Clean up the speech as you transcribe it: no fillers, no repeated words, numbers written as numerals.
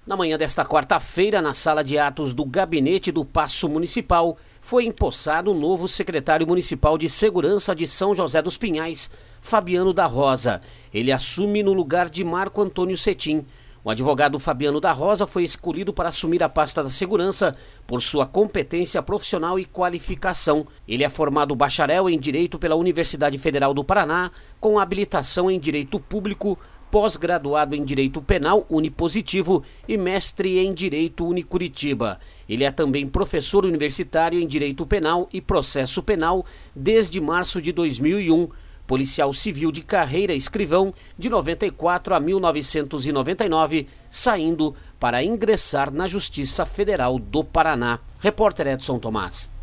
Na manhã desta quarta-feira, na sala de atos do gabinete do Paço Municipal, foi empossado o novo secretário municipal de Segurança de São José dos Pinhais, Fabiano da Rosa. Ele assume no lugar de Marco Antônio Cetim. O advogado Fabiano da Rosa foi escolhido para assumir a pasta da segurança por sua competência profissional e qualificação. Ele é formado bacharel em Direito pela Universidade Federal do Paraná, com habilitação em Direito Público, pós-graduado em Direito Penal Unipositivo e mestre em Direito Unicuritiba. Ele é também professor universitário em Direito Penal e Processo Penal desde março de 2001. Policial civil de carreira escrivão de 94 a 1999, saindo para ingressar na Justiça Federal do Paraná. Repórter Edson Tomás.